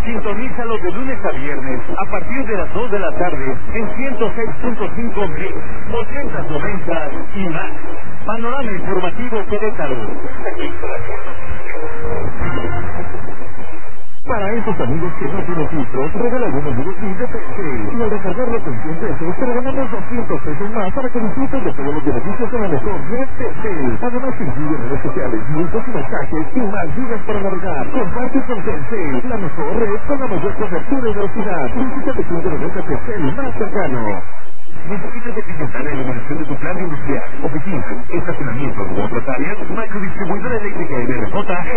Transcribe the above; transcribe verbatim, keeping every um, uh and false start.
Sintonízalo de lunes a viernes a partir de las dos de la tarde en ciento seis punto cinco mil, ochenta, noventa y más. Panorama Informativo Querétaro. Para esos amigos que no tienen filtros, regala algunos de de Telcel. Y al recargarlo con cien pesos, te regalamos doscientos pesos más para que disfrutes de todos los beneficios de la mejor red Telcel. Además, incluye redes sociales, minutos y mensajes y más gigas para navegar. Comparte con Telcel, la mejor red con la mayor cobertura y velocidad. Visita tu punto de venta Telcel más cercano. ¿Necesitas eficientar la iluminación de tu plan industrial, oficina, estacionamiento u otras áreas? Macrodistribuidora eléctrica de R J